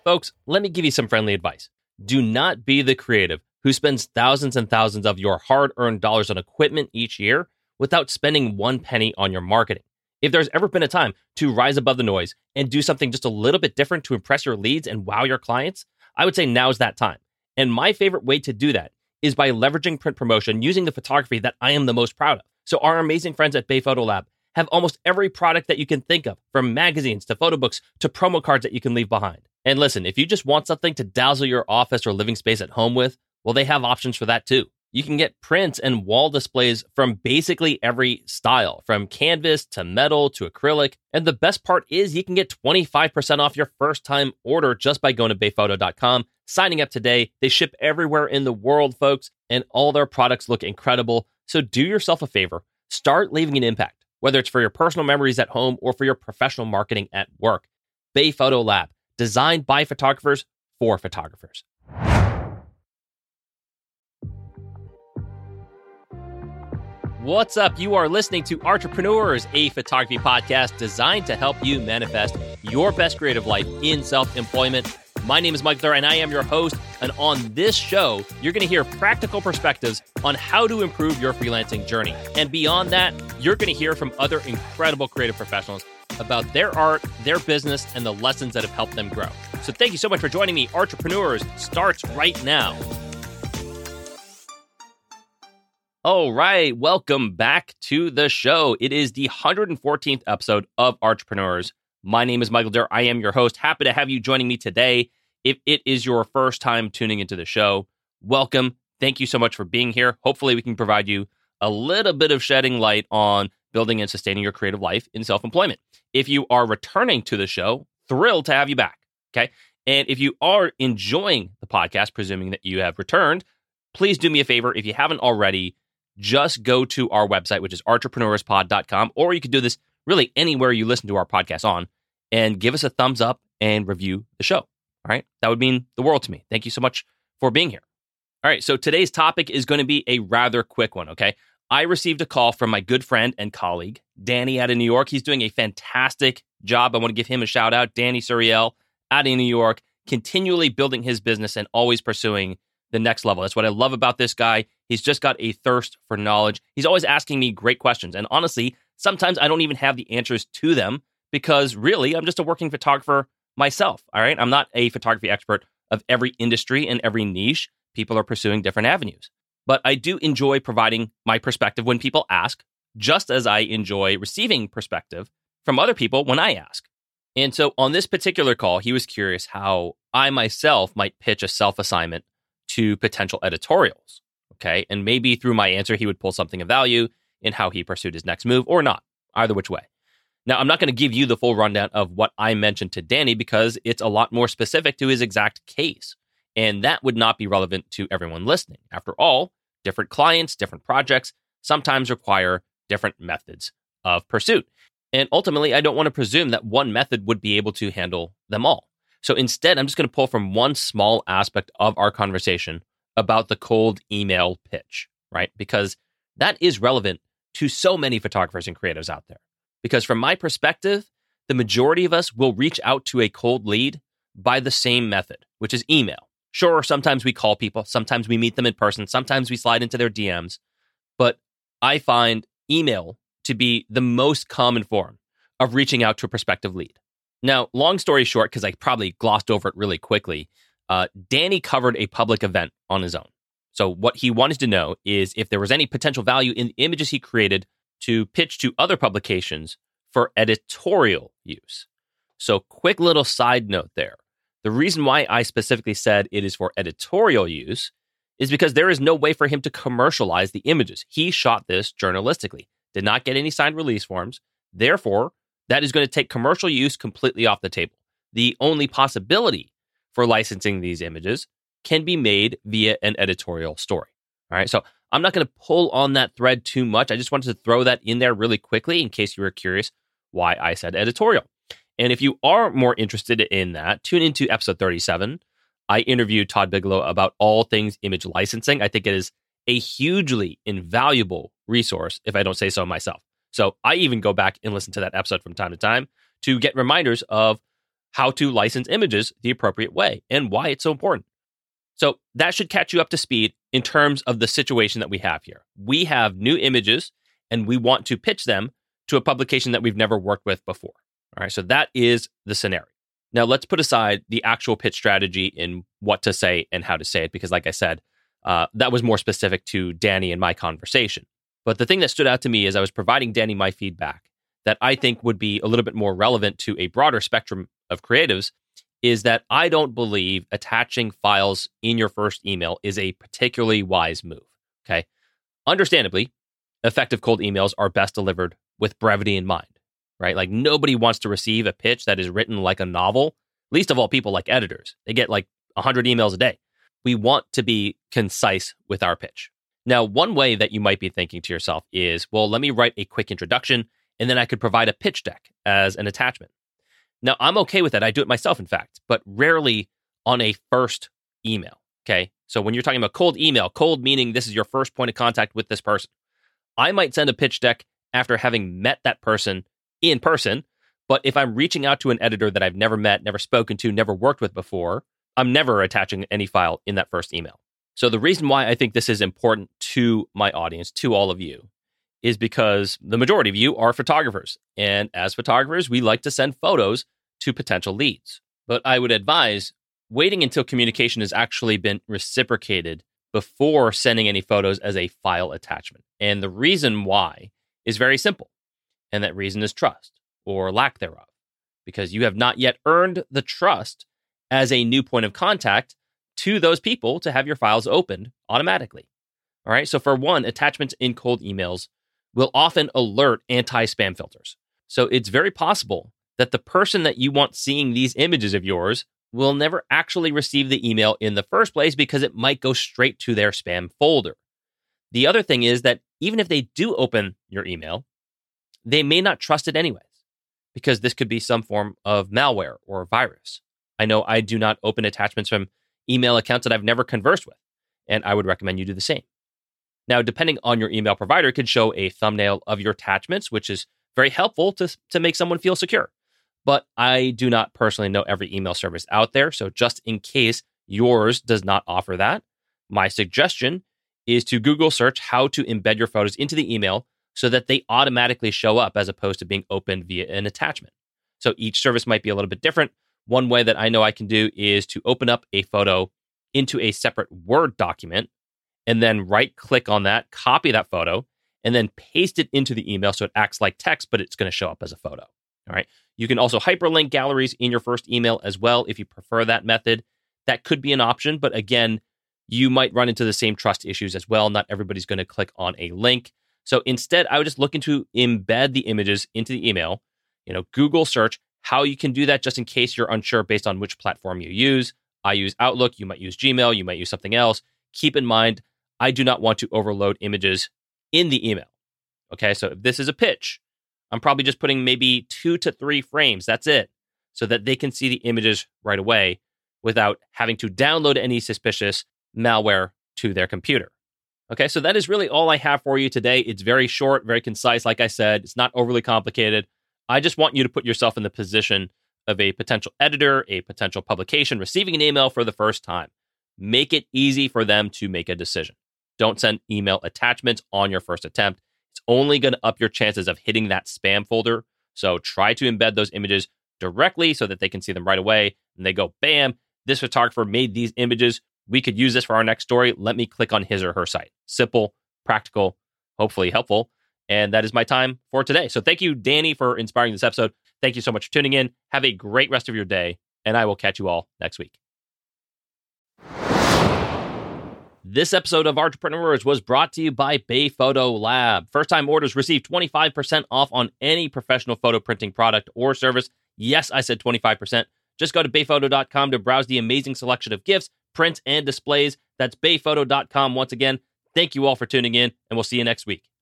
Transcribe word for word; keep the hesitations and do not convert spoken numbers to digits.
Folks, let me give you some friendly advice. Do not be the creative who spends thousands and thousands of your hard-earned dollars on equipment each year without spending one penny on your marketing. If there's ever been a time to rise above the noise and do something just a little bit different to impress your leads and wow your clients, I would say now's that time. And my favorite way to do that is by leveraging print promotion using the photography that I am the most proud of. So our amazing friends at Bay Photo Lab have almost every product that you can think of, from magazines to photo books to promo cards that you can leave behind. And listen, if you just want something to dazzle your office or living space at home with, well, they have options for that too. You can get prints and wall displays from basically every style, from canvas to metal to acrylic. And the best part is you can get twenty-five percent off your first time order just by going to bay photo dot com, signing up today. They ship everywhere in the world, folks, and all their products look incredible. So do yourself a favor, start leaving an impact, whether it's for your personal memories at home or for your professional marketing at work. Bay Photo Lab, designed by photographers for photographers. What's up? You are listening to Entrepreneurs, a photography podcast designed to help you manifest your best creative life in self-employment. My name is Michael Durr, and I am your host. And on this show, you're going to hear practical perspectives on how to improve your freelancing journey. And beyond that, you're going to hear from other incredible creative professionals about their art, their business, and the lessons that have helped them grow. So thank you so much for joining me. Entrepreneurs starts right now. All right, welcome back to the show. It is the one hundred fourteenth episode of Entrepreneurs. My name is Michael Durr. I am your host. Happy to have you joining me today. If it is your first time tuning into the show, welcome. Thank you so much for being here. Hopefully, we can provide you a little bit of shedding light on building and sustaining your creative life in self-employment. If you are returning to the show, thrilled to have you back, okay? And if you are enjoying the podcast, presuming that you have returned, please do me a favor. If you haven't already, just go to our website, which is entrepreneurs pod dot com, or you could do this really anywhere you listen to our podcast on, and give us a thumbs up and review the show. All right. That would mean the world to me. Thank you so much for being here. All right. So today's topic is going to be a rather quick one. Okay. I received a call from my good friend and colleague, Danny, out of New York. He's doing a fantastic job. I want to give him a shout out. Danny Suriel out of New York, continually building his business and always pursuing the next level. That's what I love about this guy. He's just got a thirst for knowledge. He's always asking me great questions. And honestly, sometimes I don't even have the answers to them because really, I'm just a working photographer myself. All right. I'm not a photography expert of every industry and every niche. People are pursuing different avenues. But I do enjoy providing my perspective when people ask, just as I enjoy receiving perspective from other people when I ask. And so on this particular call, he was curious how I myself might pitch a self-assignment to potential editorials. Okay. And maybe through my answer, he would pull something of value in how he pursued his next move or not, either which way. Now, I'm not going to give you the full rundown of what I mentioned to Danny because it's a lot more specific to his exact case. And that would not be relevant to everyone listening. After all, different clients, different projects sometimes require different methods of pursuit. And ultimately, I don't want to presume that one method would be able to handle them all. So instead, I'm just going to pull from one small aspect of our conversation about the cold email pitch, right? Because that is relevant to so many photographers and creatives out there. Because from my perspective, the majority of us will reach out to a cold lead by the same method, which is email. Sure, sometimes we call people, sometimes we meet them in person, sometimes we slide into their D Ms, but I find email to be the most common form of reaching out to a prospective lead. Now, long story short, because I probably glossed over it really quickly, uh, Danny covered a public event on his own. So what he wanted to know is if there was any potential value in the images he created to pitch to other publications for editorial use. So quick little side note there. The reason why I specifically said it is for editorial use is because there is no way for him to commercialize the images. He shot this journalistically, did not get any signed release forms. Therefore, that is going to take commercial use completely off the table. The only possibility for licensing these images can be made via an editorial story. All right. So I'm not going to pull on that thread too much. I just wanted to throw that in there really quickly in case you were curious why I said editorial. And if you are more interested in that, tune into episode thirty-seven. I interviewed Todd Bigelow about all things image licensing. I think it is a hugely invaluable resource, if I don't say so myself. So I even go back and listen to that episode from time to time to get reminders of how to license images the appropriate way and why it's so important. So that should catch you up to speed in terms of the situation that we have here. We have new images and we want to pitch them to a publication that we've never worked with before. All right, so that is the scenario. Now let's put aside the actual pitch strategy in what to say and how to say it, because like I said, uh, that was more specific to Danny and my conversation. But the thing that stood out to me as I was providing Danny my feedback that I think would be a little bit more relevant to a broader spectrum of creatives is that I don't believe attaching files in your first email is a particularly wise move. Okay. Understandably, effective cold emails are best delivered with brevity in mind, right? Like nobody wants to receive a pitch that is written like a novel, least of all people like editors. They get like one hundred emails a day. We want to be concise with our pitch. Now, one way that you might be thinking to yourself is, well, let me write a quick introduction and then I could provide a pitch deck as an attachment. Now, I'm okay with that. I do it myself, in fact, but rarely on a first email, okay? So when you're talking about cold email, cold meaning this is your first point of contact with this person. I might send a pitch deck after having met that person in person, but if I'm reaching out to an editor that I've never met, never spoken to, never worked with before, I'm never attaching any file in that first email. So the reason why I think this is important to my audience, to all of you, is because the majority of you are photographers. And as photographers, we like to send photos to potential leads. But I would advise waiting until communication has actually been reciprocated before sending any photos as a file attachment. And the reason why is very simple. And that reason is trust or lack thereof, because you have not yet earned the trust as a new point of contact to those people to have your files opened automatically. All right. So for one, attachments in cold emails will often alert anti-spam filters. So it's very possible that the person that you want seeing these images of yours will never actually receive the email in the first place because it might go straight to their spam folder. The other thing is that even if they do open your email, they may not trust it anyways, because this could be some form of malware or virus. I know I do not open attachments from email accounts that I've never conversed with, and I would recommend you do the same. Now, depending on your email provider, it could show a thumbnail of your attachments, which is very helpful to, to make someone feel secure. But I do not personally know every email service out there. So just in case yours does not offer that, my suggestion is to Google search how to embed your photos into the email so that they automatically show up as opposed to being opened via an attachment. So each service might be a little bit different. One way that I know I can do is to open up a photo into a separate Word document and then right click on that, copy that photo, and then paste it into the email so it acts like text, but it's going to show up as a photo. All right. You can also hyperlink galleries in your first email as well if you prefer that method. That could be an option, but again, you might run into the same trust issues as well. Not everybody's going to click on a link. So instead, I would just look into embed the images into the email. You know, Google search how you can do that just in case you're unsure based on which platform you use. I use Outlook. You might use Gmail. You might use something else. Keep in mind, I do not want to overload images in the email. Okay, so if this is a pitch, I'm probably just putting maybe two to three frames. That's it. So that they can see the images right away without having to download any suspicious malware to their computer. Okay, so that is really all I have for you today. It's very short, very concise. Like I said, it's not overly complicated. I just want you to put yourself in the position of a potential editor, a potential publication, receiving an email for the first time. Make it easy for them to make a decision. Don't send email attachments on your first attempt. It's only going to up your chances of hitting that spam folder. So try to embed those images directly so that they can see them right away. And they go, bam, this photographer made these images. We could use this for our next story. Let me click on his or her site. Simple, practical, hopefully helpful. And that is my time for today. So thank you, Danny, for inspiring this episode. Thank you so much for tuning in. Have a great rest of your day, and I will catch you all next week. This episode of Entrepreneurs was brought to you by Bay Photo Lab. First-time orders receive twenty-five percent off on any professional photo printing product or service. Yes, I said twenty-five percent. Just go to bay photo dot com to browse the amazing selection of gifts, prints, and displays. That's bay photo dot com. Once again, thank you all for tuning in, and we'll see you next week.